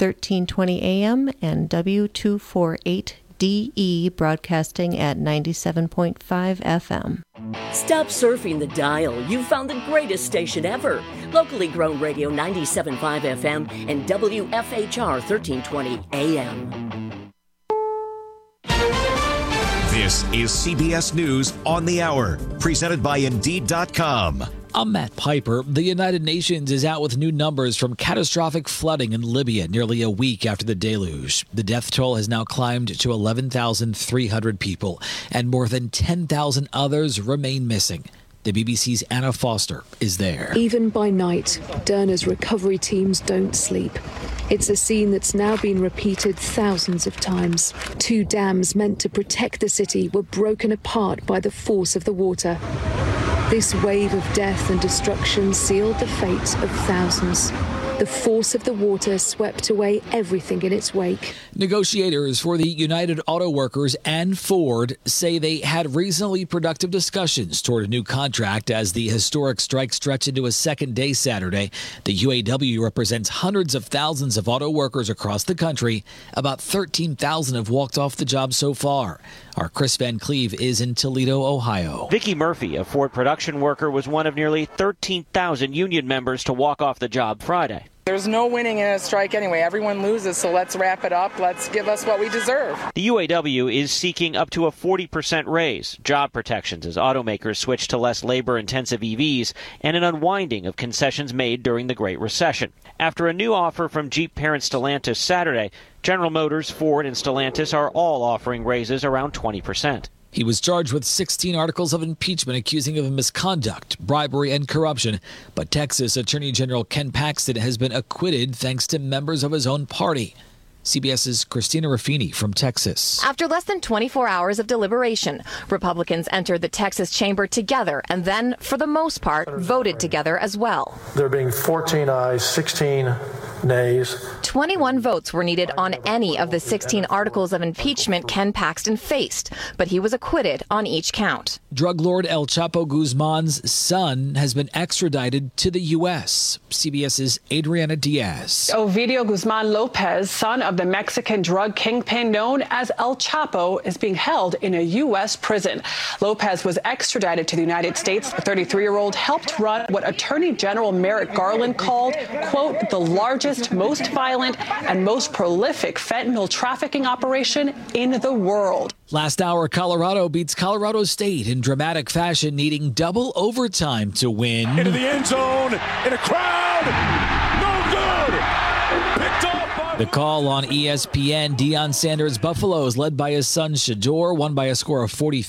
1320 AM and W248DE broadcasting at 97.5 FM. Stop surfing the dial. You've found the greatest station ever. Locally grown radio 97.5 FM and WFHR 1320 AM. This is CBS News on the Hour, presented by Indeed.com. I'm Matt Piper. The United Nations is out with new numbers from catastrophic flooding in Libya nearly a week after the deluge. The death toll has now climbed to 11,300 people, and more than 10,000 others remain missing. The BBC's Anna Foster is there. Even by night, Derna's recovery teams don't sleep. It's a scene that's now been repeated thousands of times. 2 dams meant to protect the city were broken apart by the force of the water. This wave of death and destruction sealed the fate of thousands. The force of the water swept away everything in its wake. Negotiators for the United Auto Workers and Ford say they had reasonably productive discussions toward a new contract as the historic strike stretched into a second day Saturday. The UAW represents hundreds of thousands of auto workers across the country. About 13,000 have walked off the job so far. Our Chris Van Cleve is in Toledo, Ohio. Vicki Murphy, a Ford production worker, was one of nearly 13,000 union members to walk off the job Friday. There's no winning in a strike anyway. Everyone loses, so let's wrap it up. Let's give us what we deserve. The UAW is seeking up to a 40% raise, job protections as automakers switch to less labor-intensive EVs, and an unwinding of concessions made during the Great Recession. After a new offer from Jeep parent Stellantis Saturday, General Motors, Ford, and Stellantis are all offering raises around 20%. He was charged with 16 articles of impeachment accusing him of misconduct, bribery, and corruption. But Texas Attorney General Ken Paxton has been acquitted thanks to members of his own party. CBS's Christina Ruffini from Texas. After less than 24 hours of deliberation, Republicans entered the Texas chamber together and then, for the most part, voted together as well. There being 14 ayes, 16 nays. 21 votes were needed on any of the 16 articles of impeachment Ken Paxton faced, but he was acquitted on each count. Drug lord El Chapo Guzman's son has been extradited to the U.S. CBS's Adriana Diaz. Ovidio Guzman Lopez, son of the Mexican drug kingpin known as El Chapo, is being held in a U.S. prison. Lopez was extradited to the United States. The 33-year-old helped run what Attorney General Merrick Garland called, quote, the largest, most violent, and most prolific fentanyl trafficking operation in the world. Last hour, Colorado beats Colorado State in dramatic fashion, needing double overtime to win. Into the end zone, in a crowd, no good! Picked up by... The call on ESPN, Deion Sanders' Buffaloes, led by his son Shador, won by a score of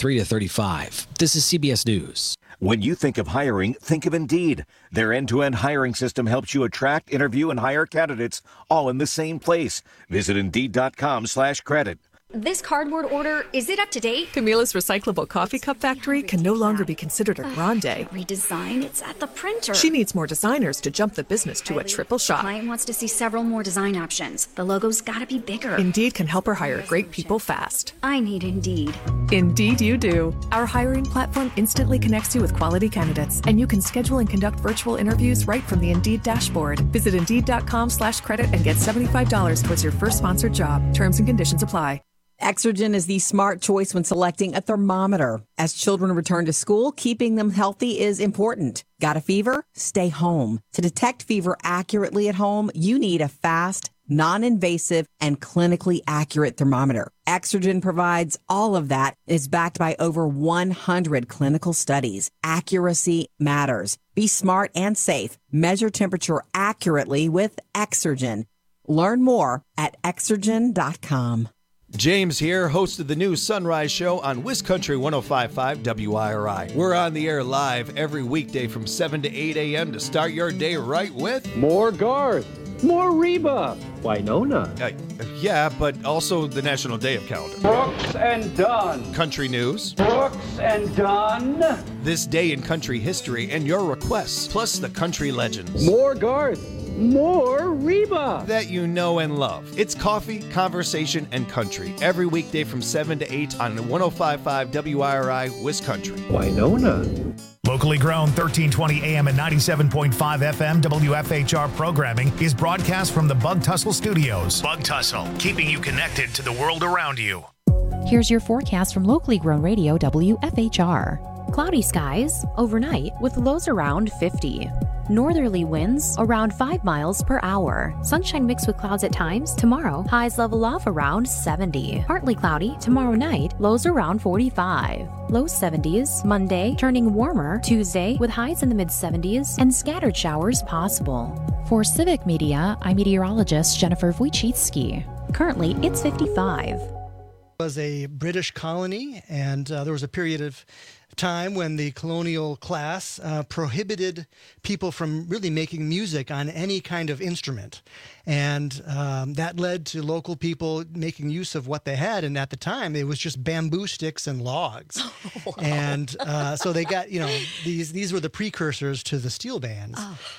43-35. This is CBS News. When you think of hiring, think of Indeed. Their end-to-end hiring system helps you attract, interview, and hire candidates all in the same place. Visit Indeed.com/credit. This cardboard order, is it up to date? Camila's recyclable coffee cup factory can no longer be considered a grande. Redesign? It's at the printer. She needs more designers to jump the business to a triple shot. Client wants to see several more design options. The logo's gotta be bigger. Indeed can help her hire great people fast. I need Indeed. Indeed you do. Our hiring platform instantly connects you with quality candidates, and you can schedule and conduct virtual interviews right from the Indeed dashboard. Visit Indeed.com/credit and get $75 towards your first sponsored job. Terms and conditions apply. Exergen is the smart choice when selecting a thermometer. As children return to school, keeping them healthy is important. Got a fever? Stay home. To detect fever accurately at home, you need a fast, non-invasive, and clinically accurate thermometer. Exergen provides all of that and is backed by over 100 clinical studies. Accuracy matters. Be smart and safe. Measure temperature accurately with Exergen. Learn more at Exergen.com. James here, host of the new Sunrise Show on WisCountry 105.5 WIRI. We're on the air live every weekday from 7 to 8 a.m. to start your day right with... More Garth, more Reba, Winona. Yeah, but also the National Day of Calendar. Brooks and Dunn. Country news. Brooks and Dunn. This day in country history and your requests, plus the country legends. More Garth. More Reba that you know and love. It's coffee, conversation, and country every weekday from 7 to 8 on 105.5 WIRI WisCountry. Winona. Locally grown 1320 AM and 97.5 FM WFHR programming is broadcast from the Bug Tussle Studios. Bug Tussle, keeping you connected to the world around you. Here's your forecast from locally grown radio WFHR. Cloudy skies overnight with lows around 50. Northerly winds around 5 miles per hour. Sunshine mixed with clouds at times. Tomorrow, highs level off around 70. Partly cloudy tomorrow night, lows around 45. Low 70s. Monday, turning warmer. Tuesday, with highs in the mid-70s and scattered showers possible. For Civic Media, I'm meteorologist Jennifer Wojcicki. Currently, it's 55. Was a British colony, and there was a period of time when the colonial class prohibited people from really making music on any kind of instrument. And that led to local people making use of what they had. And at the time, it was just bamboo sticks and logs. Wow. And so they got, these were the precursors to the steel bands.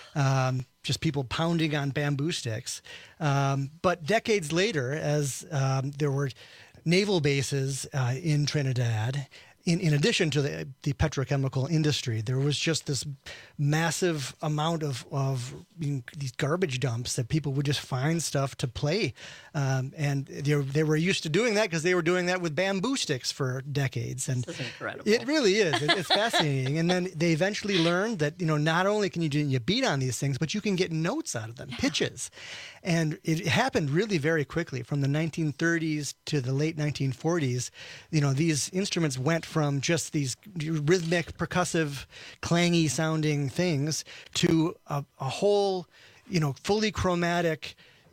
Just people pounding on bamboo sticks. But decades later, as there were naval bases in Trinidad, in addition to the petrochemical industry, there was just this massive amount of these garbage dumps that people would just find stuff to play. And they were used to doing that because they were doing that with bamboo sticks for decades. And this is incredible. It really is. It's fascinating. And then they eventually learned that, not only can you beat on these things, but you can get notes out of them, pitches. And it happened really very quickly from the 1930s to the late 1940s. These instruments went from just these rhythmic, percussive, clangy sounding things to a whole, fully chromatic,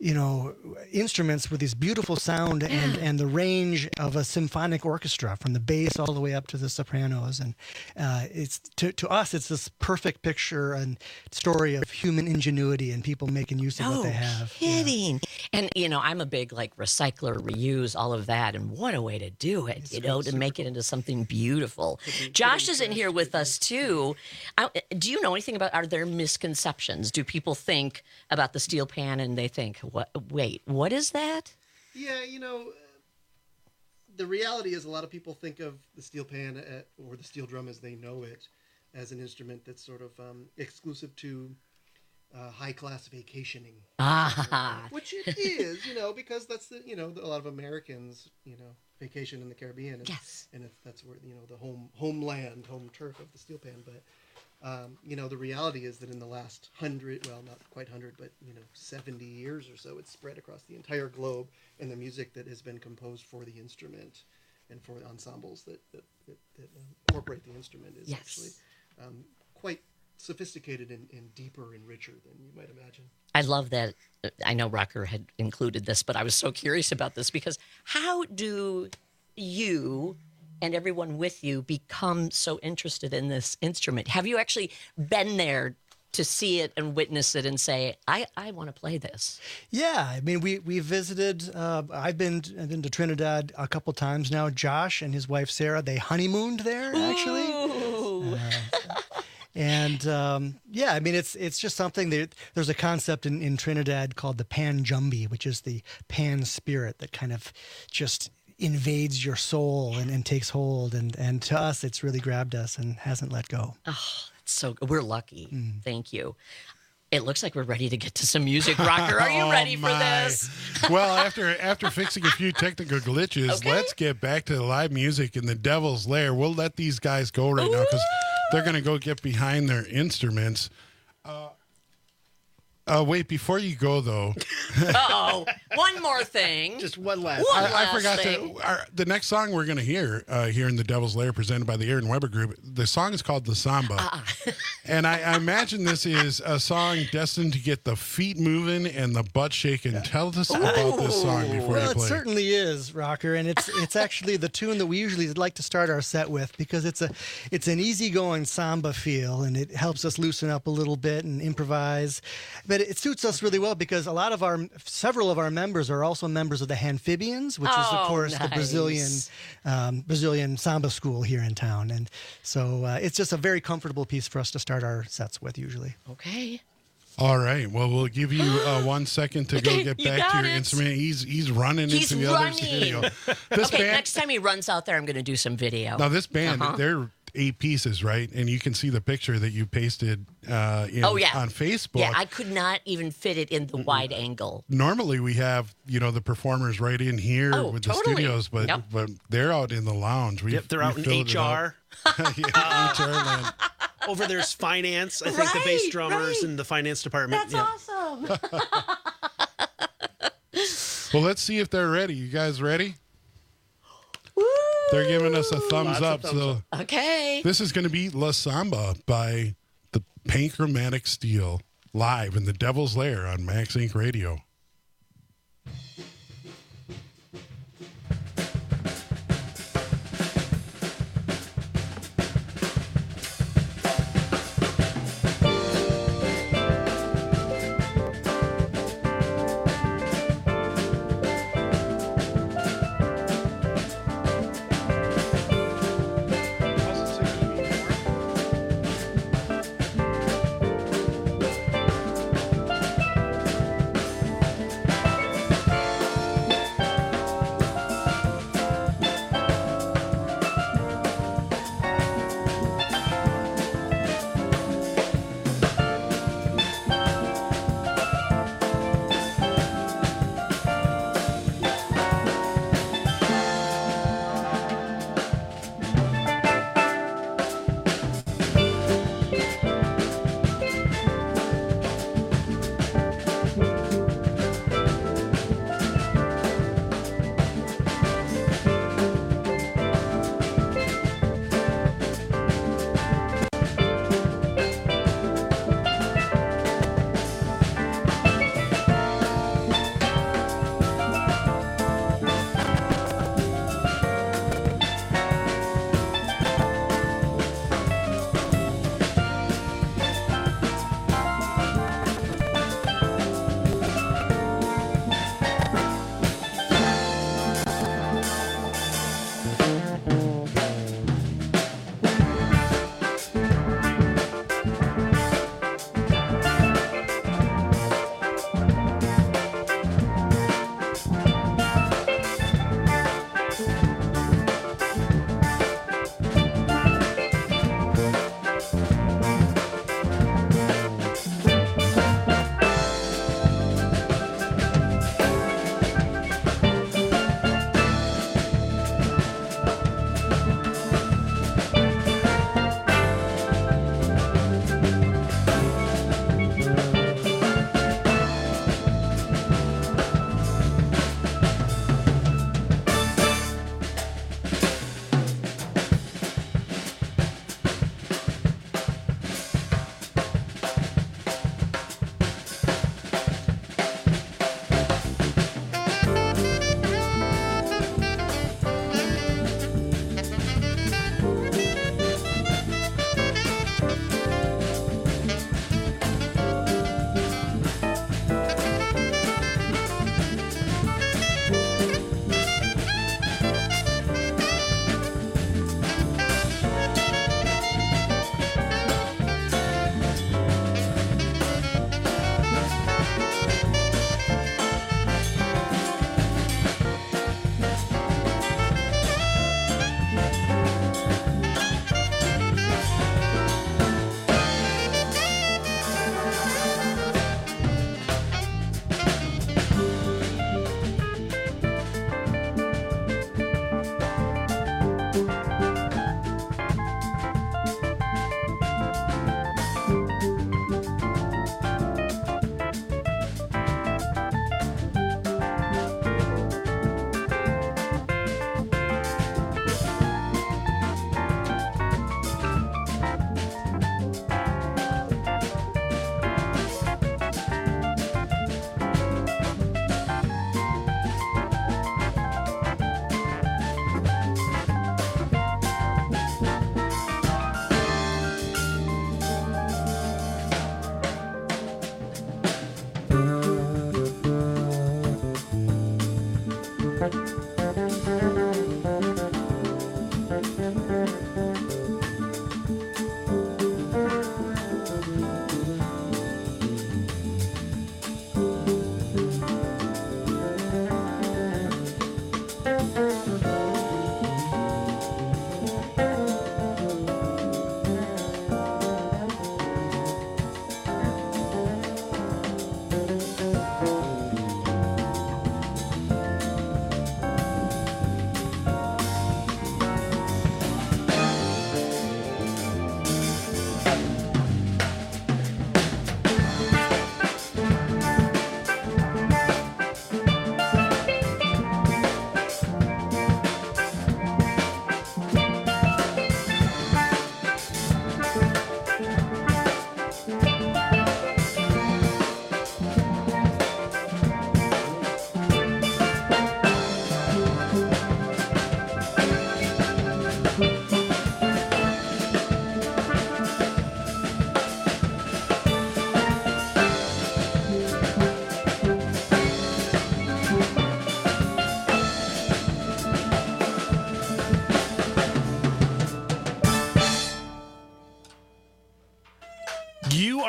instruments with this beautiful sound and the range of a symphonic orchestra from the bass all the way up to the sopranos. And it's to us, it's this perfect picture and story of human ingenuity and people making use of what they have. Kidding. Yeah. And, I'm a big recycler, reuse, all of that. And what a way to do it, to make it into something beautiful. Josh is in here with us too. Do you know anything about, are there misconceptions? Do people think about the steel pan and they think, wait, what is that? Yeah, the reality is a lot of people think of the steel pan or the steel drum as they know it as an instrument that's sort of exclusive to high-class vacationing. Which it is, because that's a lot of Americans, vacation in the Caribbean. And, yes. And that's where, the home turf of the steel pan. But the reality is that in the last 100, well, not quite 100, but 70 years or so, it's spread across the entire globe, and the music that has been composed for the instrument and for ensembles that incorporate the instrument is actually quite sophisticated and deeper and richer than you might imagine. I love that. I know Rocker had included this, but I was so curious about this because how do you and everyone with you become so interested in this instrument? Have you actually been there to see it and witness it and say, I want to play this? Yeah, I mean, we visited. I've been to Trinidad a couple times now. Josh and his wife Sarah, they honeymooned there actually. And I mean, it's just something that there's a concept in Trinidad called the pan jumbi, which is the pan spirit that kind of just invades your soul and takes hold. And to us, it's really grabbed us and hasn't let go. Oh, so we're lucky. Thank you. It looks like we're ready to get to some music. Rocker, are you ready for this? Well, after fixing a few technical glitches, let's get back to the live music in the Devil's Lair. We'll let these guys go right now because they're going to go get behind their instruments. Wait, before you go, though. Uh-oh. One more thing. Just one last I forgot the next song we're going to hear here in the Devil's Lair presented by the Aaron Weber Group, the song is called The Samba. And I imagine this is a song destined to get the feet moving and the butt shaking. Tell us about this song before you play. Well, it certainly is, Rocker, and it's actually the tune that we usually like to start our set with because it's an easygoing samba feel, and it helps us loosen up a little bit and improvise. But it suits us really well because several of our members are also members of the Amphibians, which is, of course, the Brazilian samba school here in town. And so it's just a very comfortable piece for us to start our sets with usually. Okay. All right. Well, we'll give you 1 second to go get back to your instrument. He's running into the other studio. Next time he runs out there, I'm going to do some video. Now, this band, 8 pieces, right? And you can see the picture that you pasted on Facebook. Yeah, I could not even fit it in the wide angle. Normally we have, the performers right in here with the studios, but they're out in the lounge. They're out in HR. HR land. Over there's finance. I think the bass drummers in the finance department. That's awesome. Well, let's see if they're ready. You guys ready? Woo! They're giving us a thumbs up. Okay. This is going to be La Samba by the Panchromatic Steel live in the Devil's Lair on Max Inc. Radio.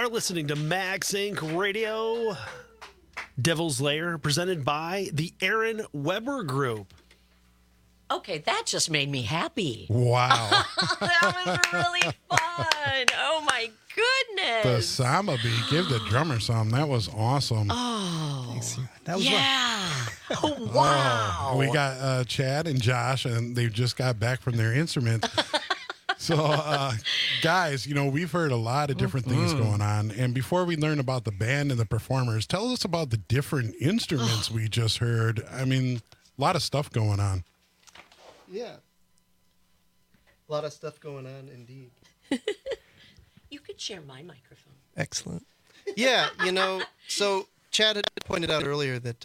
are listening to MagSync Radio, Devil's Lair, presented by the Aaron Weber Group. Okay, that just made me happy. Wow. That was really fun. Oh, my The goodness. Samba beat. Give the drummer some. That was awesome. Oh, that was yeah. Oh, wow. We got Chad and Josh, and they just got back from their instruments. So, guys, we've heard a lot of different things going on. And before we learn about the band and the performers, tell us about the different instruments we just heard. I mean, a lot of stuff going on. Yeah. A lot of stuff going on, indeed. You could share my microphone. Excellent. Yeah, so Chad had pointed out earlier that,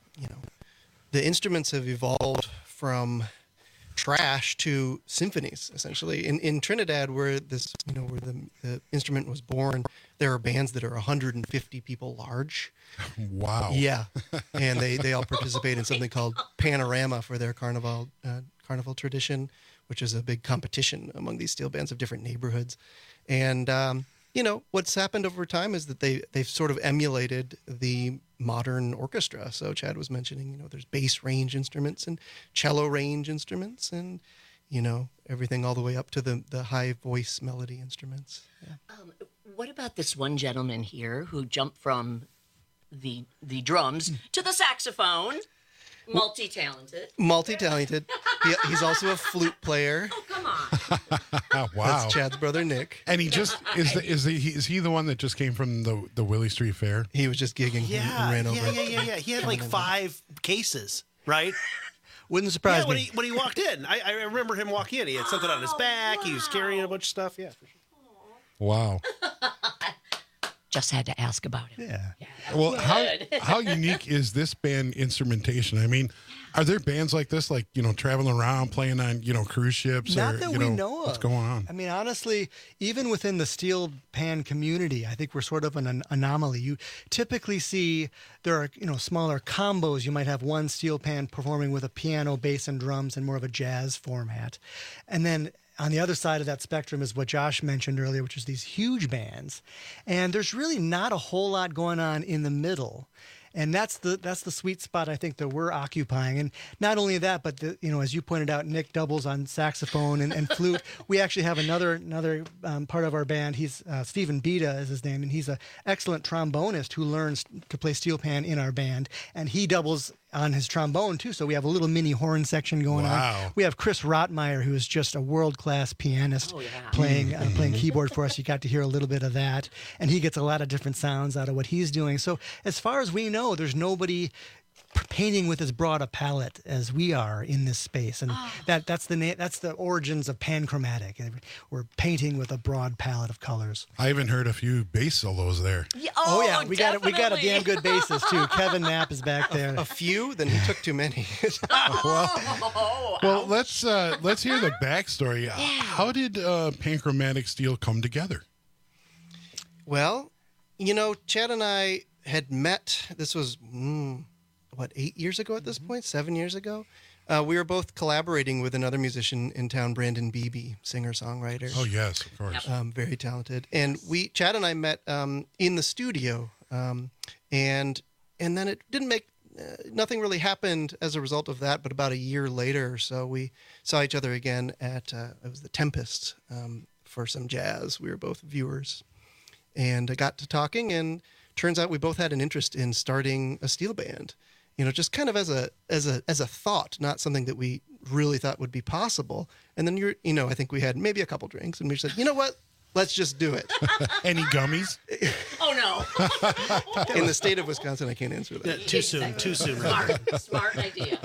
the instruments have evolved from trash to symphonies, essentially. In Trinidad, where where the instrument was born, there are bands that are 150 people large. Wow. Yeah. And they all participate in something called Panorama for their carnival tradition, which is a big competition among these steel bands of different neighborhoods. And, what's happened over time is that they've sort of emulated the modern orchestra. So Chad was mentioning, there's bass range instruments and cello range instruments and, everything all the way up to the high voice melody instruments. Yeah. What about this one gentleman here who jumped from the drums to the saxophone? Multi-talented. He's also a flute player. Oh, come on. Wow. That's Chad's brother, Nick. And he just, is he the one that just came from the Willie Street Fair? He was just gigging and ran over. Yeah. He had like 5 cases, right? Wouldn't surprise me. When he walked in. I remember him walking in. He had something on his back. Wow. He was carrying a bunch of stuff. Yeah. Wow. Just had to ask about it. Yeah. Well, how unique is this band instrumentation? I mean, are there bands like this, like, traveling around playing on, cruise ships? Not that we know of. What's going on? I mean, honestly, even within the steel pan community, I think we're sort of an anomaly. You typically see there are, smaller combos. You might have one steel pan performing with a piano, bass, and drums in more of a jazz format. And then on the other side of that spectrum is what Josh mentioned earlier, which is these huge bands. And there's really not a whole lot going on in the middle. And that's the sweet spot I think that we're occupying. And not only that, but as you pointed out, Nick doubles on saxophone and flute. We actually have another part of our band. He's Stephen Beda is his name, and he's an excellent trombonist who learns to play steel pan in our band, and he doubles on his trombone too. So we have a little mini horn section going on. We have Chris Rotmeyer, who is just a world-class pianist, playing keyboard for us. You got to hear a little bit of that, and he gets a lot of different sounds out of what he's doing. So as far as we know, there's nobody painting with as broad a palette as we are in this space, and that's the origins of panchromatic. We're painting with a broad palette of colors. I even heard a few bass solos there. Yeah, we got a damn good bassist too. Kevin Knapp is back there. A few? Then he took too many. Well, let's hear the backstory. Yeah. How did Panchromatic Steel come together? Well, Chad and I had met. This was 8 years ago at this point? 7 years ago? We were both collaborating with another musician in town, Brandon Beebe, singer-songwriter. Oh, yes, of course. Very talented. And Chad and I met in the studio, and then it didn't make, nothing really happened as a result of that, but about a year later or so, we saw each other again at, it was the Tempest, for some jazz. We were both viewers, and got to talking, and turns out we both had an interest in starting a steel band. Just kind of as a thought, not something that we really thought would be possible. And then I think we had maybe a couple drinks, and we said, you know what? Let's just do it. Any gummies? Oh no! In the state of Wisconsin, I can't answer that. Too soon. Smart idea.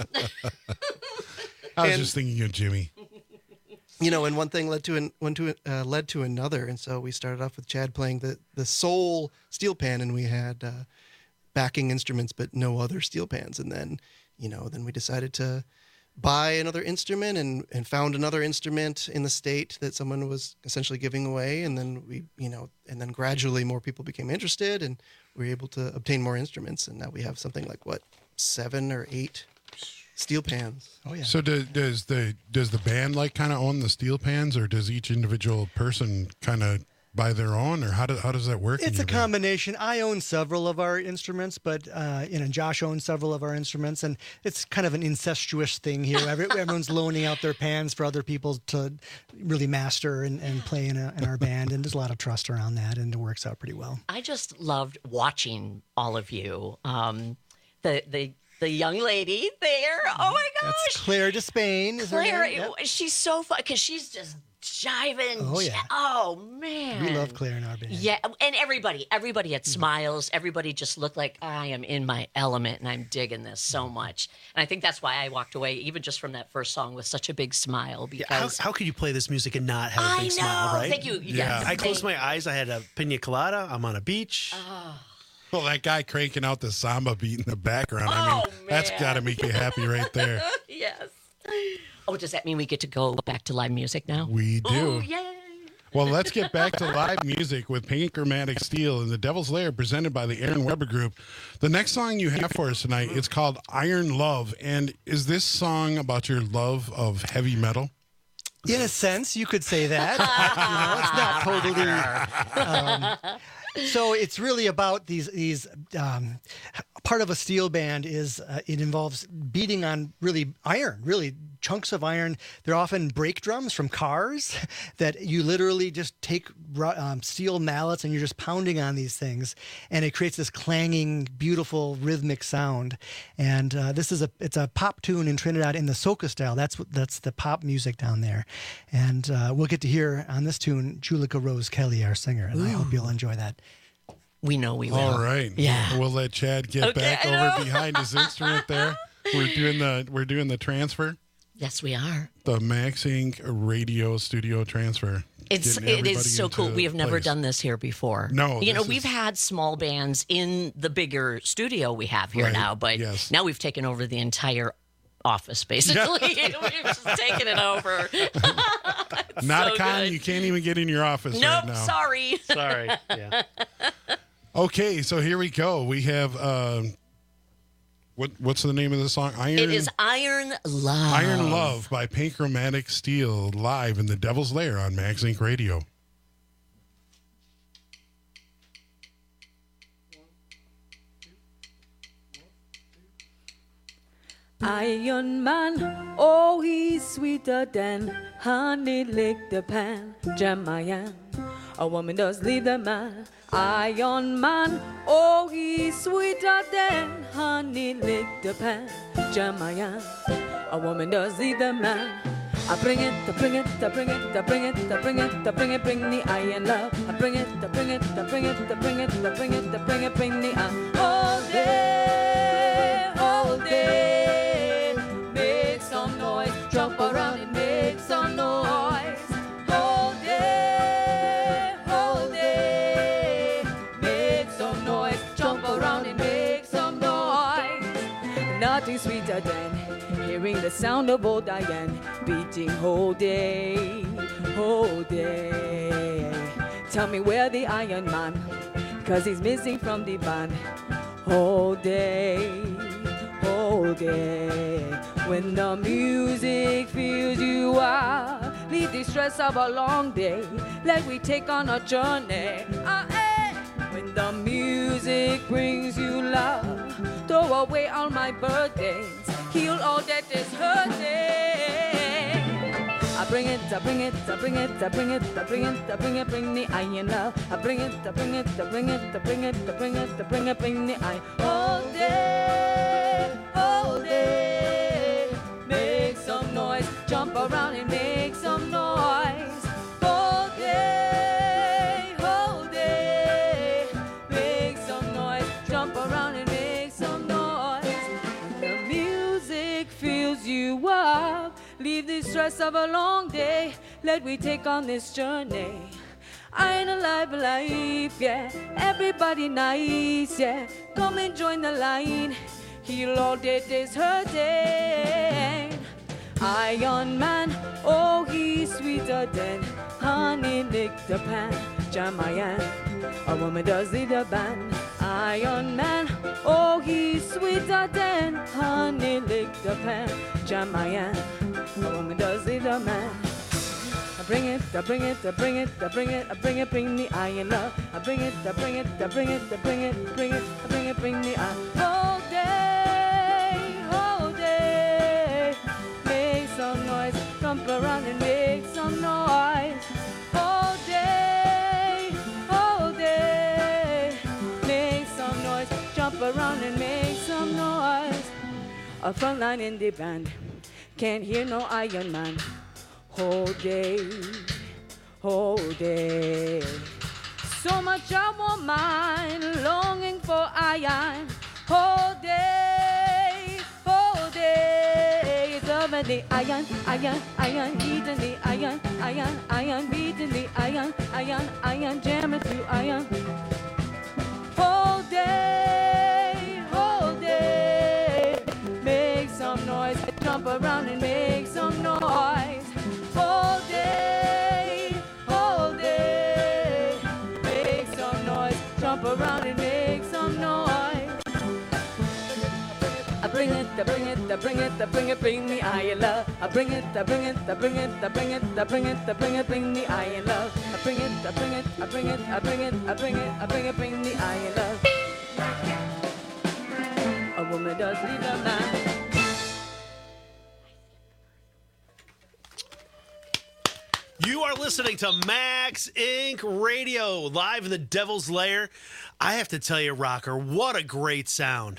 I was just thinking of Jimmy. And one thing led to another, and so we started off with Chad playing the sole steel pan, and we had backing instruments, but no other steel pans. And then, then we decided to buy another instrument and found another instrument in the state that someone was essentially giving away. And then and then gradually more people became interested, and we were able to obtain more instruments. And now we have something like 7 or 8 steel pans. Oh yeah. So does the band kind of own the steel pans, or does each individual person kind of by their own, or how does that work? It's a combination. I own several of our instruments, but Josh owns several of our instruments, and it's kind of an incestuous thing here. Everyone's loaning out their pans for other people to really master and play in our band, and there's a lot of trust around that, and it works out pretty well. I just loved watching all of you. The young lady there. Oh my gosh, that's Claire Despain. Claire, she's so fun because she's just jiving. Oh yeah. Oh man, we love Claire in our band. Yeah, and everybody had smiles. Everybody just looked like I am in my element, and I'm digging this so much. And I think that's why I walked away, even just from that first song, with such a big smile. Because how could you play this music and not have a big smile, right? Thank you. Yeah. Yes, I closed my eyes. I had a pina colada. I'm on a beach. Well, that guy cranking out the samba beat in the background. I mean, that's got to make you happy right there. Yes. Oh, does that mean we get to go back to live music now? We do. Ooh, yay. Well, let's get back to live music with Pancromatic Steel and the Devil's Lair, presented by the Aaron Weber Group. The next song you have for us tonight, it's called Iron Love. And is this song about your love of heavy metal? In a sense, you could say that. It's not totally. So it's really about these. Part of a steel band is it involves beating on really chunks of iron. They're often brake drums from cars that you literally just take steel mallets and you're just pounding on these things, and it creates this clanging, beautiful rhythmic sound. And it's a pop tune in Trinidad in the soca style. That's the pop music down there. And we'll get to hear on this tune Julica Rose Kelly, our singer, and I hope you'll enjoy that. We know we will. All right. Yeah. We'll let Chad get back over behind his instrument there. We're doing the transfer. Yes, we are. The Max Inc. radio studio transfer. It is so cool. We have never done this here before. No. We've had small bands in the bigger studio we have here now, but now we've taken over the entire office, basically. We've just taken it over. Not so a con. good. You can't even get in your office right now. Nope, sorry. Sorry. Yeah. Okay, so here we go. We have what's the name of the song? It is Iron Love. Iron Love by Pancromatic Steel, live in the Devil's Lair on Max Inc. Radio. Iron Man, oh, he's sweeter than honey lick the pan. Jamayan, a woman does leave the man. Iron Man, oh, he's sweeter than honey lick the pan. Jamayan, a woman does leave the man. I bring it, I bring it, I bring it, I bring it, I bring it, I bring it, bring the iron love. I bring it, I bring it, I bring it, I bring it, I bring it, I bring it, bring the iron. All day, all day, make some noise, jump around and make some noise. All day, make some noise, jump around and make some noise. Nothing sweeter than hearing the sound of old Diane beating whole day, whole day. Tell me where the Iron Man, 'cause he's missing from the band. Whole day, whole day. When the music fills you up, leave the stress of a long day. Let we take on a journey. When the music brings you love, throw away all my burdens, heal all that is hurting. I bring it, I bring it, I bring it, I bring it, I bring it, I bring it, bring the iron love. I bring it, I bring it, I bring it, I bring it, I bring it, I bring it, bring the iron. All day, make some noise, jump around and make some noise. All day, make some noise, jump around and make some noise. The music fills you up, leave the stress of a long day. Let we take on this journey. I ain't alive, yeah. Everybody nice, yeah. Come and join the line. Heal all that is hurting. Iron Man, oh, he's sweeter than honey lick the pan. Jamayan, a woman does lead the band. Iron Man, oh, he's sweeter than honey lick the pan. Jamayan, a woman does lead the man. bring it, I bring it, I bring it, I bring it, I bring it, bring the iron love. I bring it, I bring it, I bring it, I bring it, bring it, I bring it, bring the iron. All day, make some noise, jump around and make some noise. All day, make some noise, jump around and make some noise. A front line in the band, can't hear no Iron Man. Whole day, so much I won't mind, longing for iron. Whole day, it's over the iron, beating the iron, beating the iron, jamming through iron. Whole day, make some noise, jump around and make some noise. All day, make some noise, jump around and make some noise. I bring it, I bring it, I bring it, I bring it, bring the iron love. I bring it, I bring it, I bring it, I bring it, I bring it, I bring it, bring the iron love. I bring it, I bring it, I bring it, I bring it, I bring it, I bring it, bring the iron love. A woman does leave a man. You are listening to Max Inc. Radio, live in the Devil's Lair. I have to tell you, Rocker, what a great sound.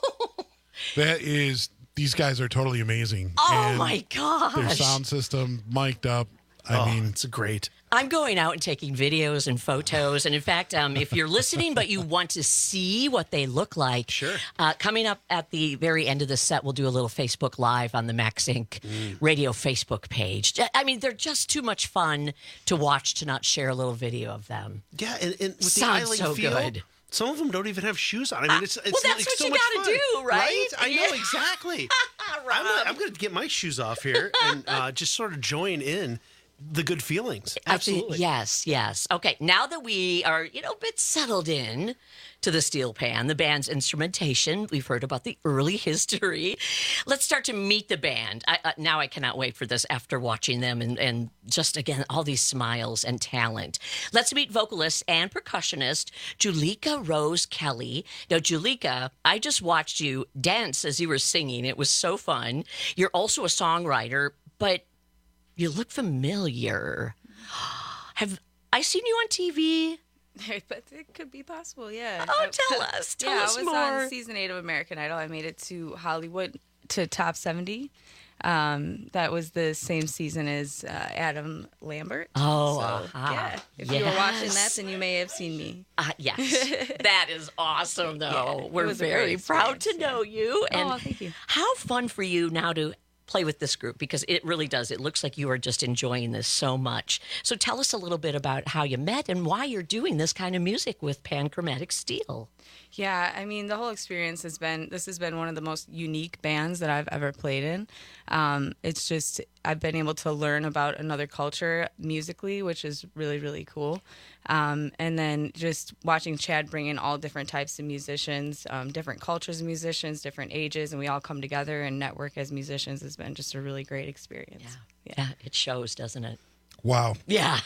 These guys are totally amazing. Oh, and my gosh. Their sound system, mic'd up. I mean, it's great. I'm going out and taking videos and photos. And in fact, if you're listening but you want to see what they look like, sure. Coming up at the very end of the set, we'll do a little Facebook Live on the Max Inc. Radio Facebook page. I mean, they're just too much fun to watch to not share a little video of them. Yeah, and with Sounds the so feel, good. Some of them don't even have shoes on. I mean, it's well, that's like what so you much gotta fun, do, right? I know, exactly. I'm going to get my shoes off here and just sort of join in the good feelings. Absolutely. Yes. Okay, now that we are, a bit settled in to the steel pan, the band's instrumentation, we've heard about the early history. Let's start to meet the band. Now I cannot wait for this after watching them and just, again, all these smiles and talent. Let's meet vocalist and percussionist Julika Rose Kelly. Now, Julika, I just watched you dance as you were singing. It was so fun. You're also a songwriter, but you look familiar. Have I seen you on TV? But it could be possible, yeah. Oh, tell us. Tell us more. I was on season 8 of American Idol. I made it to Hollywood, to top 70. That was the same season as Adam Lambert. Oh, yeah. If you were watching that, then you may have seen me. Yes. That is awesome, though. Yeah, we're very proud to know you. And thank you. How fun for you now to play with this group, because it really does. It looks like you are just enjoying this so much. So tell us a little bit about how you met and why you're doing this kind of music with Panchromatic Steel. Yeah, I mean, the whole experience has been one of the most unique bands that I've ever played in. It's just, I've been able to learn about another culture musically, which is really, really cool. And then just watching Chad bring in all different types of musicians, different cultures of musicians, different ages, and we all come together and network as musicians has been just a really great experience. Yeah, it shows, doesn't it? Wow. Yeah.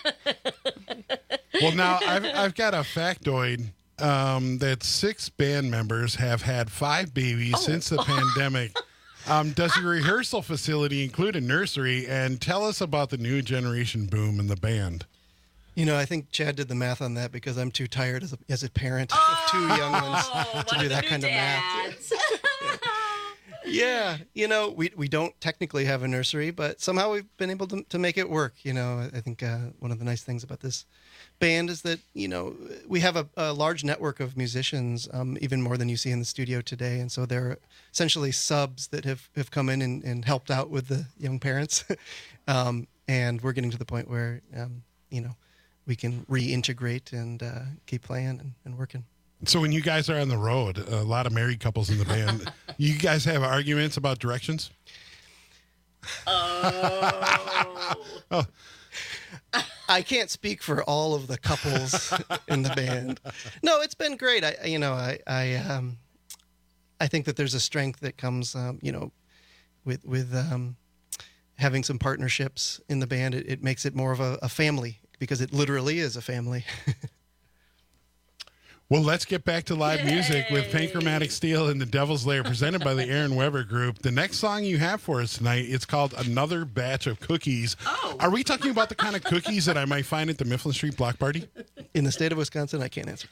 Well, now I've got a factoid that 6 band members have had 5 babies since the pandemic. Does your rehearsal facility include a nursery? And tell us about the new generation boom in the band. I think Chad did the math on that because I'm too tired as a parent of 2 young ones to do that kind of math. Yeah, we don't technically have a nursery, but somehow we've been able to make it work. I think one of the nice things about this band is that, we have a large network of musicians, even more than you see in the studio today. And so they're essentially subs that have come in and helped out with the young parents. And we're getting to the point where, we can reintegrate and keep playing and working. So when you guys are on the road, a lot of married couples in the band, you guys have arguments about directions? Oh. I can't speak for all of the couples in the band. No, it's been great. I think that there's a strength that comes, with having some partnerships in the band, it makes it more of a family, because it literally is a family. Well, let's get back to live music with Panchromatic Steel and the Devil's Lair, presented by the Aaron Weber Group. The next song you have for us tonight, it's called Another Batch of Cookies. Oh. Are we talking about the kind of cookies that I might find at the Mifflin Street Block Party? In the state of Wisconsin, I can't answer.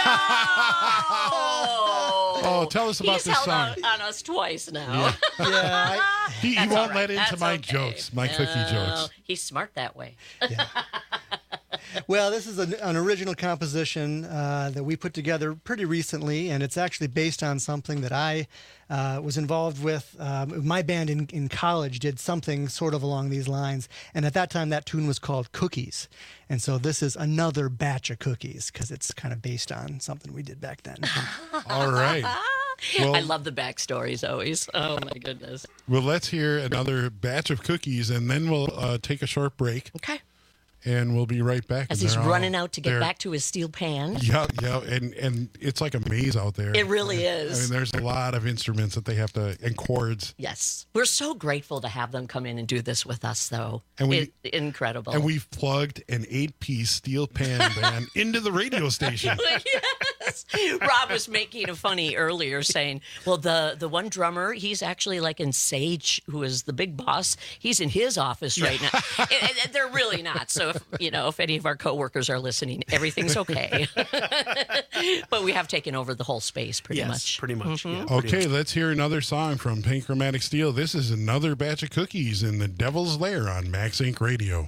Oh, tell us about He's this held song. on us twice now. He That's won't all right. let into That's my okay. jokes, my cookie jokes. He's smart that way. Well, this is an original composition that we put together pretty recently, and it's actually based on something that I was involved with. My band in college did something sort of along these lines, and at that time that tune was called Cookies. And so this is another batch of cookies, because it's kind of based on something we did back then. All right. Well, I love the backstories always. Oh, my goodness. Well, let's hear another batch of cookies, and then we'll take a short break. Okay. And we'll be right back. As And he's they're all running out to get there. back to his steel pan. Yeah, and it's like a maze out there. It really is. I mean, there's a lot of instruments that they have to, and chords. Yes. We're so grateful to have them come in and do this with us, though. And incredible. And we've plugged an 8-piece steel pan band into the radio station. Yes. Rob was making a funny earlier saying, well, the one drummer, he's actually like in Sage, who is the big boss. He's in his office right now. And they're really not. So, if any of our coworkers are listening, everything's okay. But we have taken over the whole space pretty much. Pretty much. Mhm. Yeah. Okay, let's hear another song from Panchromatic Steel. This is Another Batch of Cookies in the Devil's Lair on Max Inc. Radio.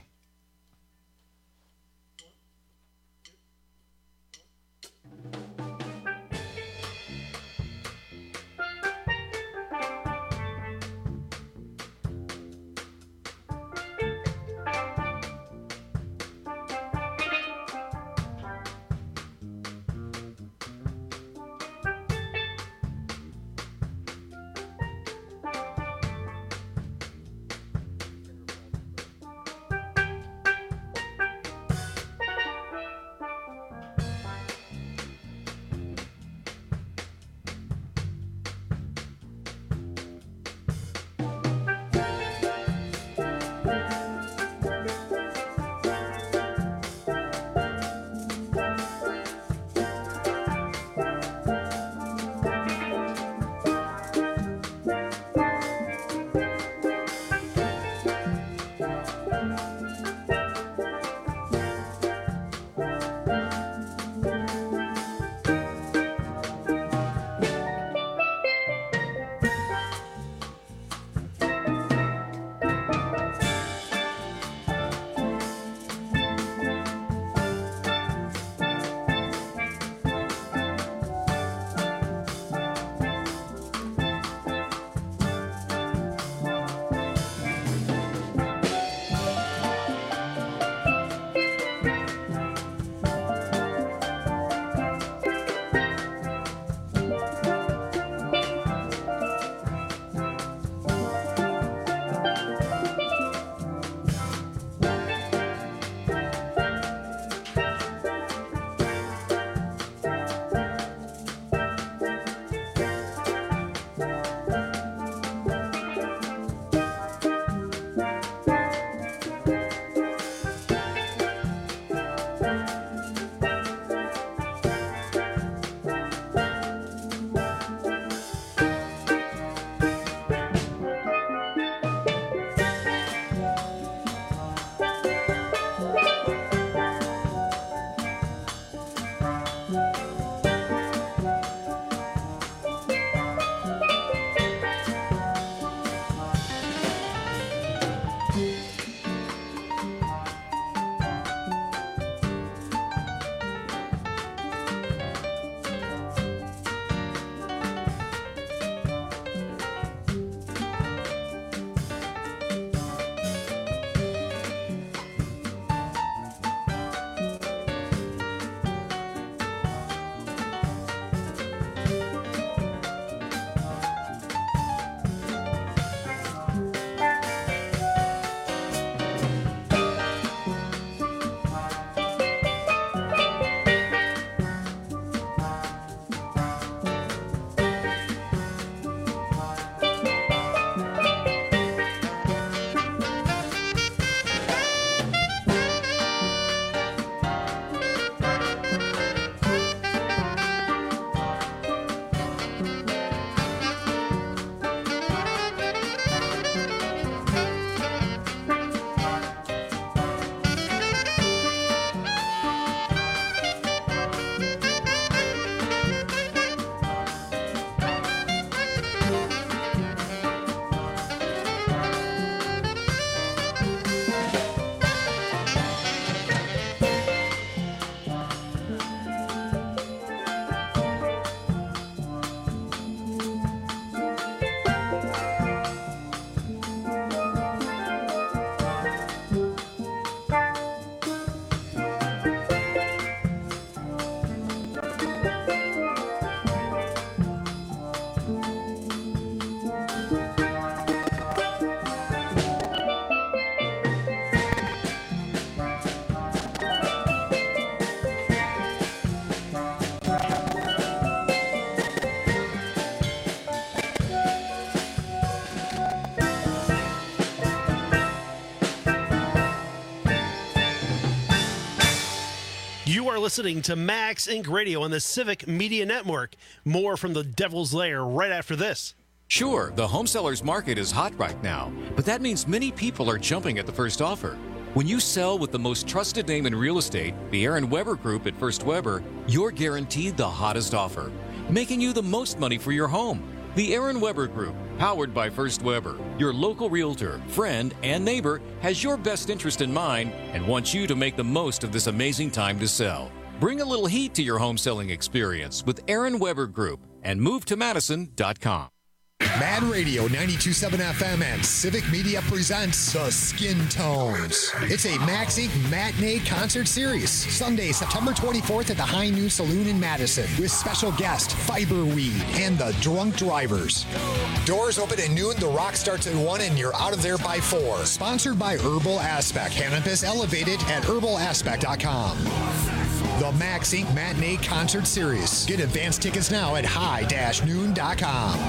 listening to Max Inc. Radio on the Civic Media Network. More from the Devil's Lair right after this. Sure, the home seller's market is hot right now, but that means many people are jumping at the first offer. When you sell with the most trusted name in real estate, the Aaron Weber Group at First Weber, you're guaranteed the hottest offer, making you the most money for your home. The Aaron Weber Group, powered by First Weber, your local realtor, friend, and neighbor, has your best interest in mind and wants you to make the most of this amazing time to sell. Bring a little heat to your home selling experience with Aaron Weber Group and MoveToMadison.com. Mad Radio 92.7 FM and Civic Media presents The Skin Tones. It's a Max Inc. matinee concert series. Sunday, September 24th at the High Noon Saloon in Madison with special guest Fiberweed and the Drunk Drivers. Doors open at noon, the rock starts at 1, and you're out of there by 4. Sponsored by Herbal Aspect. Cannabis elevated at herbalaspect.com. The Max Inc. Matinee Concert Series. Get advance tickets now at high-noon.com.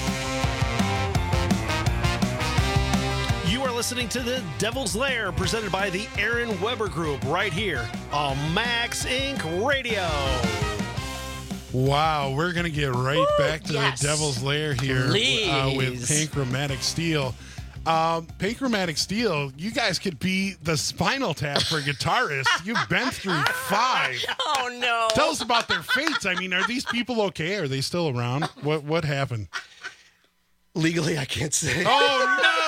You are listening to the Devil's Lair, presented by the Aaron Weber Group, right here on Max Inc. Radio. Wow, we're going to get right back to the Devil's Lair here with Panchromatic Steel. Panchromatic Steel, you guys could be the Spinal Tap for guitarists. You've been through 5. Oh, no. Tell us about their fates. I mean, are these people okay? Are they still around? What happened? Legally, I can't say. Oh, no!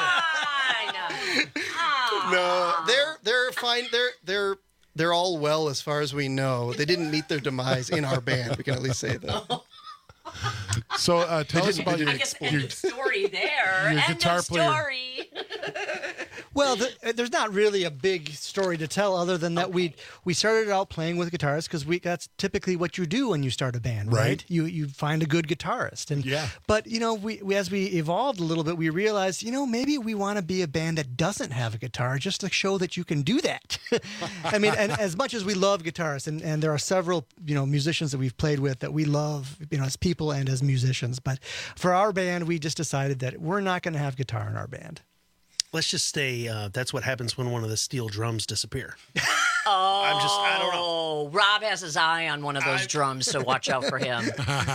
No, they're fine. They're all well as far as we know. They didn't meet their demise in our band. We can at least say that. So tell us about your story there. Your guitar player. Story. Well, there's not really a big story to tell other than that we started out playing with guitarists because that's typically what you do when you start a band, right? You find a good guitarist, and But we as we evolved a little bit, we realized maybe we want to be a band that doesn't have a guitar just to show that you can do that. I mean, and as much as we love guitarists, and there are several musicians that we've played with that we love, as people and as musicians, but for our band, we just decided that we're not going to have guitar in our band. Let's just say that's what happens when one of the steel drums disappear. Oh, I don't know. Rob has his eye on one of those drums, so watch out for him.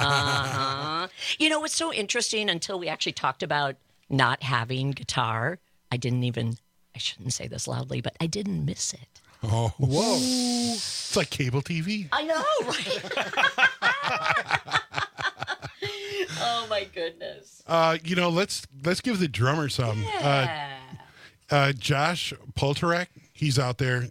It's so interesting until we actually talked about not having guitar. I shouldn't say this loudly, but I didn't miss it. Oh, whoa. It's like cable TV. I know, right? Oh, my goodness. Let's give the drummer some. Josh Poltorek, he's out there.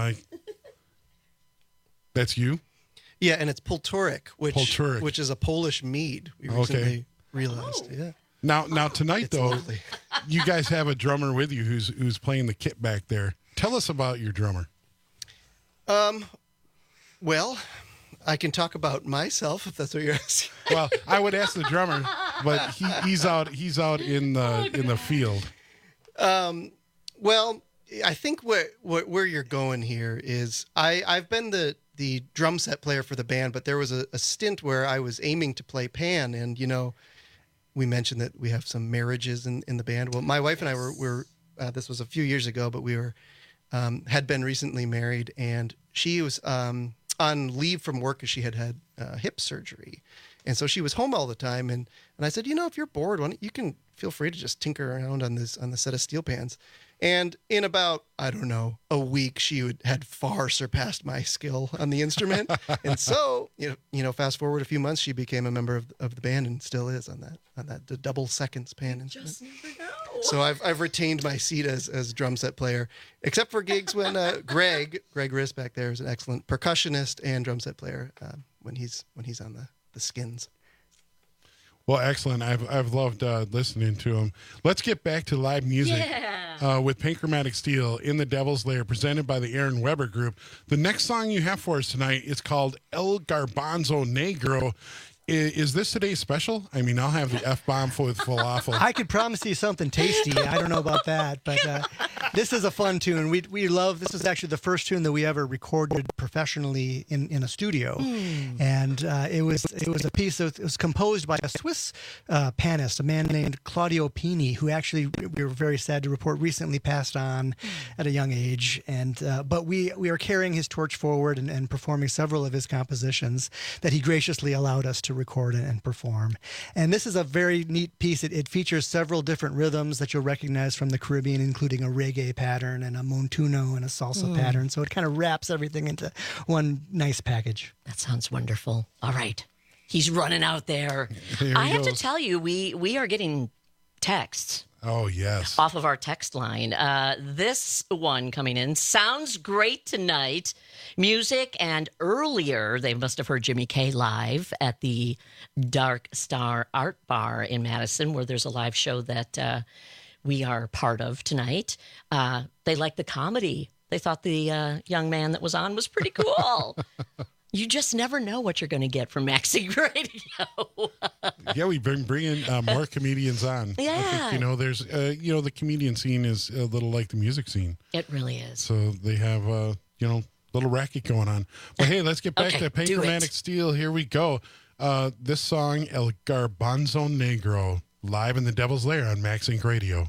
That's you? Yeah, and it's Poltorek, which is a Polish mead. We recently realized. Yeah. Now tonight, though, you guys have a drummer with you who's playing the kit back there. Tell us about your drummer. Well, I can talk about myself if that's what you're asking. Well, I would ask the drummer, but he's out in the field. Well, I think where you're going here is I've been the drum set player for the band, but there was a stint where I was aiming to play pan, and we mentioned that we have some marriages in the band. Well, my wife and I were this was a few years ago, but we were had been recently married, and she was on leave from work because she had hip surgery. And so she was home all the time. And I said, if you're bored, you can feel free to just tinker around on the set of steel pans. And in about, I don't know, a week, she had far surpassed my skill on the instrument. And so, fast forward a few months, she became a member of the band and still is on the double seconds pan instrument. Just never know. So I've retained my seat as drum set player, except for gigs when Greg Riss back there is an excellent percussionist and drum set player when he's on the skins. Well, excellent. I've loved listening to him. Let's get back to live music with Panchromatic Steel in the Devil's Lair, presented by the Aaron Weber Group. The next song you have for us tonight is called El Garbanzo Negro. Is this today's special? I mean, I'll have the F-bomb with falafel. I could promise you something tasty. I don't know about that, but This is a fun tune. We love. This is actually the first tune that we ever recorded professionally in a studio, and it was a piece that was composed by a Swiss pianist, a man named Claudio Pini, who actually, we were very sad to report, recently passed on at a young age. And but we are carrying his torch forward and performing several of his compositions that he graciously allowed us to record and perform. And this is a very neat piece. It features several different rhythms that you'll recognize from the Caribbean, including a reggae pattern and a montuno and a salsa pattern. So it kind of wraps everything into one nice package. That sounds wonderful. All right. He's running out there. I have to tell you, we are getting texts. Oh, yes. Off of our text line. This one coming in sounds great tonight. Music, and earlier they must have heard Jimmy K live at the Dark Star Art Bar in Madison, where there's a live show that we are part of tonight. They liked the comedy. They thought the young man that was on was pretty cool. You just never know what you're going to get from Maxing Radio. Yeah, we've been bringing more comedians on. Yeah. I think, there's, the comedian scene is a little like the music scene. It really is. So they have, little racket going on. But hey, let's get back to Panchromatic Steel. Here we go. This song, El Garbanzo Negro, live in the Devil's Lair on Max Inc. Radio.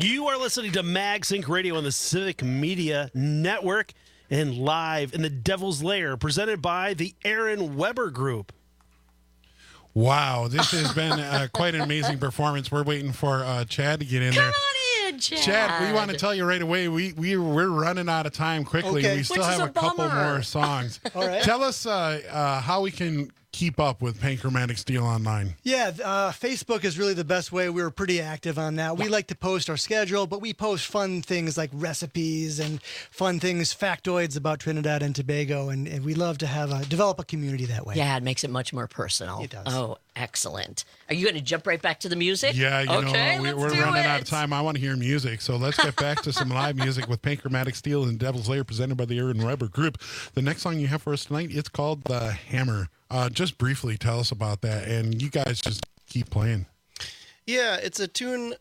You are listening to Mag Sync Radio on the Civic Media Network and live in the Devil's Lair, presented by the Aaron Weber Group. Wow, this has been quite an amazing performance. We're waiting for Chad to get in there. Come on in, Chad. Chad, we want to tell you right away, we're running out of time quickly. Okay. We still have a couple more songs. All right. Tell us how we can keep up with Panchromatic Steel online. Yeah, Facebook is really the best way. We're pretty active on that. We like to post our schedule, but we post fun things like recipes and fun things, factoids about Trinidad and Tobago, and we love to have develop a community that way. Yeah, it makes it much more personal. It does. Oh, excellent. Are you going to jump right back to the music? Yeah, okay, we're running out of time. I want to hear music, so let's get back to some live music with Panchromatic Steel and Devil's Lair, presented by the Aaron Weber Group. The next song you have for us tonight, it's called The Hammer. Just briefly tell us about that, and you guys just keep playing. Yeah, it's a tune,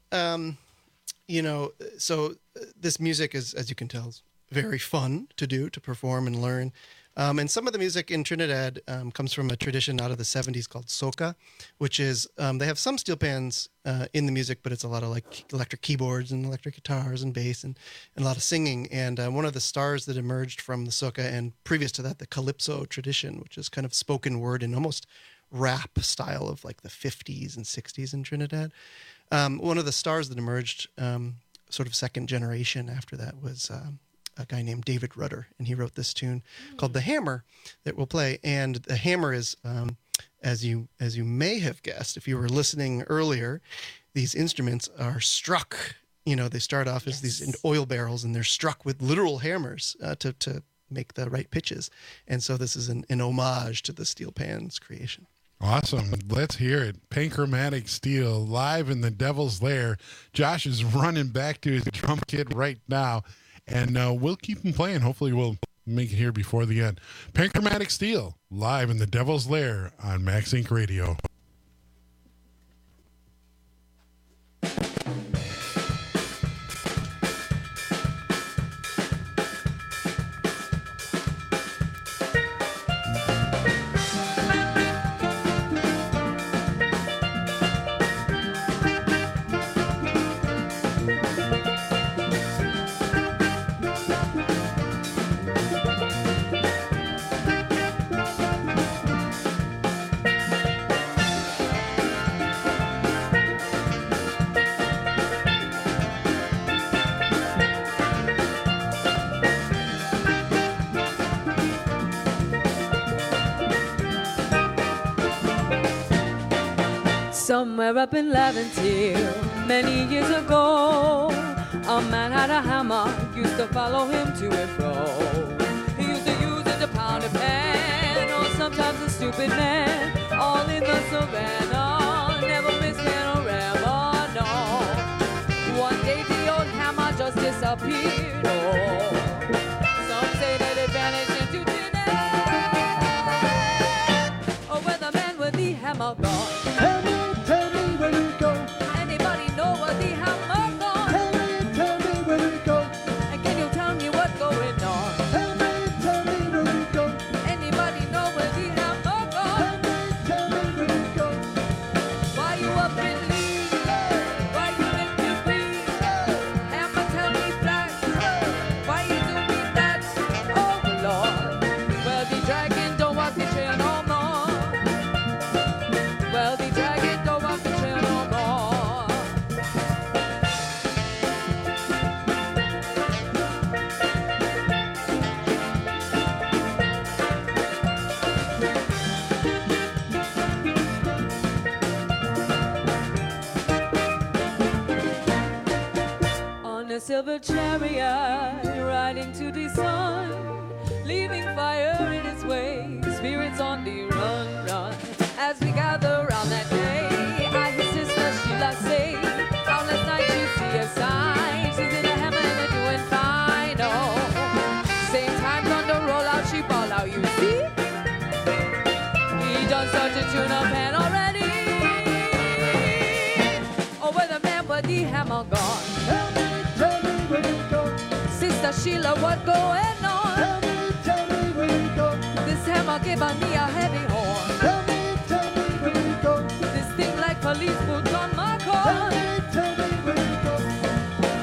so this music is, as you can tell, is very fun to do, to perform and learn. And some of the music in Trinidad comes from a tradition out of the 70s called soca, which is, they have some steel pans in the music, but it's a lot of like electric keyboards and electric guitars and bass and a lot of singing. And one of the stars that emerged from the soca, and previous to that, the calypso tradition, which is kind of spoken word and almost rap style of like the 50s and 60s in Trinidad. One of the stars that emerged sort of second generation after that was a guy named David Rudder, and he wrote this tune called The Hammer that we'll play. And the hammer is, as you may have guessed, if you were listening earlier, these instruments are struck. They start off as these oil barrels, and they're struck with literal hammers to make the right pitches. And so this is an homage to the steel pan's creation. Awesome. Let's hear it. Panchromatic Steel live in the Devil's Lair. Josh is running back to his drum kit right now, and we'll keep him playing. Hopefully we'll make it here before the end. Panchromatic Steel live in the Devil's Lair on Max Inc. Radio. Somewhere up in Laventille, many years ago, a man had a hammer, used to follow him to and fro. He used to use it to pound a pan, or sometimes a stupid man, all in the savannah, never missed panorama, no. One day the old hammer just disappeared, oh. Some say that it vanished into thin air. Oh, where the man with the hammer gone? Tell me where to go. Anybody know where the hammer gone? Tell me where to go. And can you tell me what's going on? Tell me where to go. Anybody know where the hammer gone? Tell me where to go. Why you up in leaves? Why you make me breathe? Hammer, tell me flat. Why you do me that? Oh Lord. Well, the dragon don't walk the trail no more. Well, the dragon don't walk the trail no more. On a silver chariot, riding to the sun, leaving fire in its way, spirits on the run, run. As we gather round that day, I hear Sister Sheila say, how last night you see a sign, she's in a hammer and a doing fine, oh. Same time thunder roll out, she ball out, you see? He done such a tune-up pan already. Oh, where the man with the hammer gone? Tell me where to go. Sister Sheila, what going on? Tell me where to go. This hammer giving me a heavy horn. Tell me where to go. This thing like police boots on my car. Tell me where to go.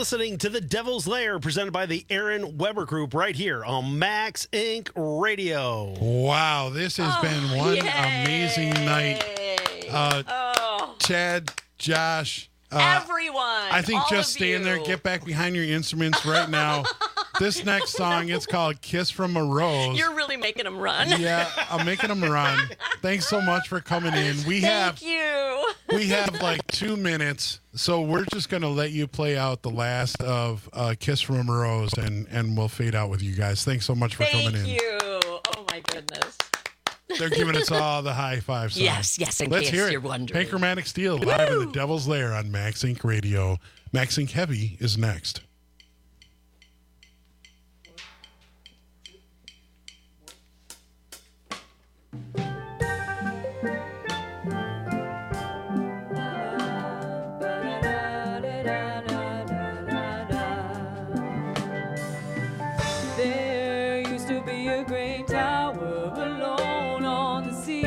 listening to The Devil's Lair, presented by the Aaron Weber Group, right here on Max Inc. Radio. Wow, this has been one amazing night. Chad, Josh, everyone. I think just stand there, get back behind your instruments right now. This next song, it's called Kiss from a Rose. You're really making them run. Yeah, I'm making them run. Thanks so much for coming in. Thank you. We have like 2 minutes, so we're just going to let you play out the last of Kiss from a Rose, and we'll fade out with you guys. Thanks so much for coming in. Thank you. Oh, my goodness. They're giving us all the high five songs. Yes, in Let's case hear it. you're wondering. Panchromatic Steel, live in the Devil's Lair on Max Inc. Radio. Max Inc. Heavy is next. There used to be a great tower alone on the sea.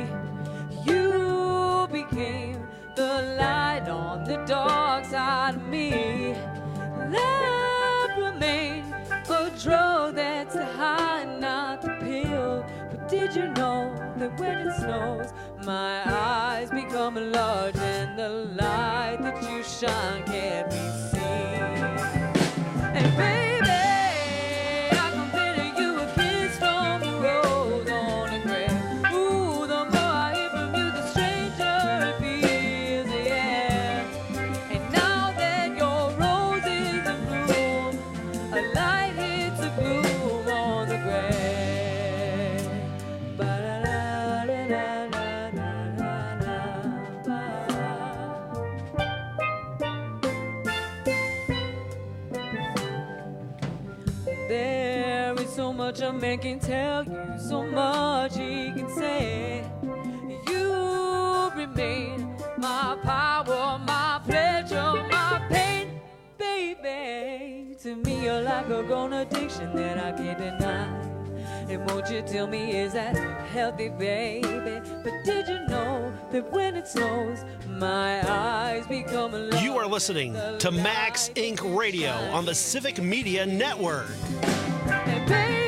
You became the light on the dark side of me. Love remained a drug that's the high, not the pill. But did you know that when it snows, my eyes become large and the light that you shine can't be seen? And baby, I consider you a kiss from a rose on a grave. Ooh, the more I hear from you, the stranger it feels, yeah. And now that your rose is in bloom, a light hits the gloom on the grave. There is so much a man can tell you, so much he can say. You remain my power, my pleasure, my pain, baby. To me, you're like a grown addiction that I can't deny. And won't you tell me, is that healthy, baby? But did you know that when it snows, my eyes become alone? You are listening to Max Inc. Radio on the Civic Media Network. And baby,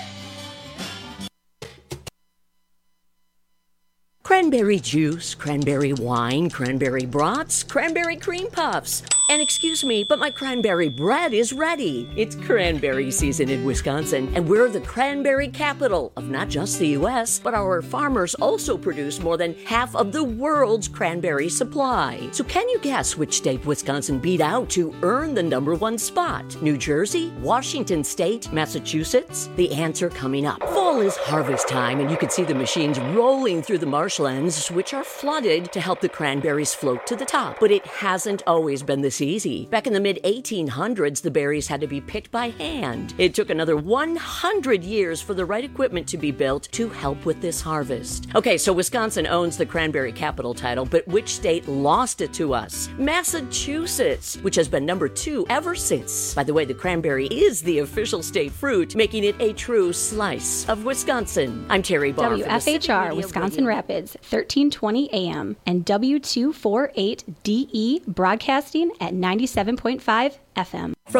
Cranberry juice, cranberry wine, cranberry brats, cranberry cream puffs. And excuse me, but my cranberry bread is ready. It's cranberry season in Wisconsin, and we're the cranberry capital of not just the U.S., but our farmers also produce more than half of the world's cranberry supply. So can you guess which state Wisconsin beat out to earn the #1 spot? New Jersey, Washington State, Massachusetts? The answer coming up. Fall is harvest time, and you can see the machines rolling through the marshlands, which are flooded to help the cranberries float to the top. But it hasn't always been this easy. Back in the mid-1800s, the berries had to be picked by hand. It took another 100 years for the right equipment to be built to help with this harvest. Okay, so Wisconsin owns the cranberry capital title, but which state lost it to us? Massachusetts, which has been #2 ever since. By the way, the cranberry is the official state fruit, making it a true slice of Wisconsin. I'm Terry Barr. WFHR, Wisconsin Rapids, 1320 AM, and W248DE broadcasting at 97.5 FM.